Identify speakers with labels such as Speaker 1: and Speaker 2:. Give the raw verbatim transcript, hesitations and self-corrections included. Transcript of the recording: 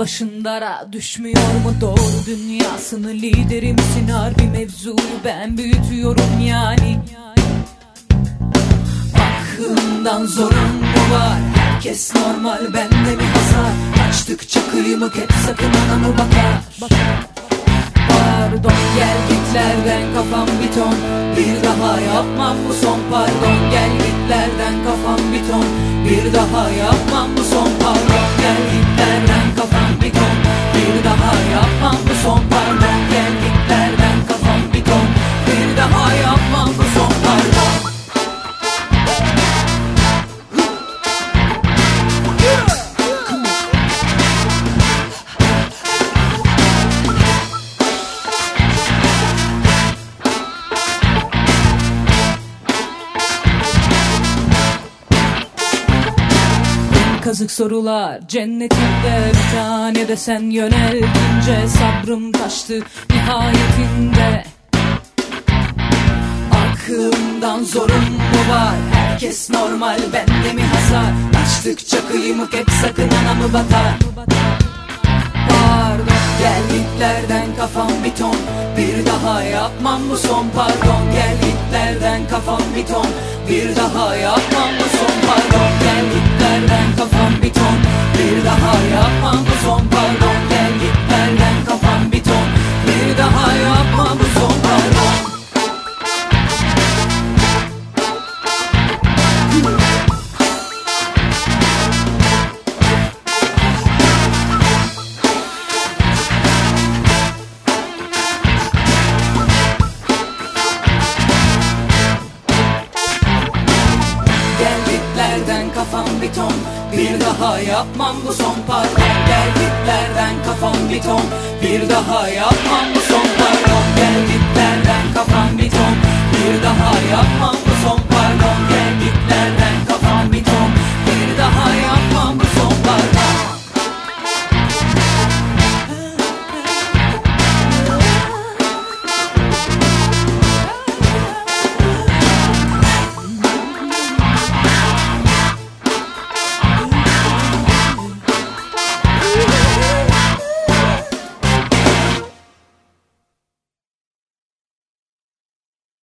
Speaker 1: başın dara düşmüyor mu doğru dünyasını? Lideri misin harbi mevzuyu ben büyütüyorum yani. Aklımdan zorun mu var? Herkes normal, bende mi hasar? Açtıkça kıymık hep sakın ana mı bakar? Pardon gel gitlerden kafam bir ton, bir daha yapmam bu son. Pardon gel gitlerden kafam bir ton, bir daha yapmam bu son. Pardon gel gitlerden kafam bir ton, bir daha yapmam bu son. Pardon gel gitlerden kafam bir ton, bir daha yapmam bu son. Pardon. Kazık sorular cennetinde, bir tane de sen yöneldince sabrım taştı nihayetinde. Aklımdan zorun mu var? Herkes normal, bende mi hasar? Açtıkça kıymık hep sakın ana mı batar? Pardon gel gitlerden kafam bir ton, bir daha yapmam bu son. Pardon gel gitlerden kafam bir ton, bir daha yapmam bu son. Pardon gel gitlerden kafam bir ton, bir daha yapmam bu son. Pardon gel gitlerden kafam bir ton, bir daha yapmam bu son. Pardon. Kafam bir ton, bir daha yapmam bu son. Pardon gel gitlerden kafam bir ton, bir daha yapmam bu son. Pardon gel gitlerden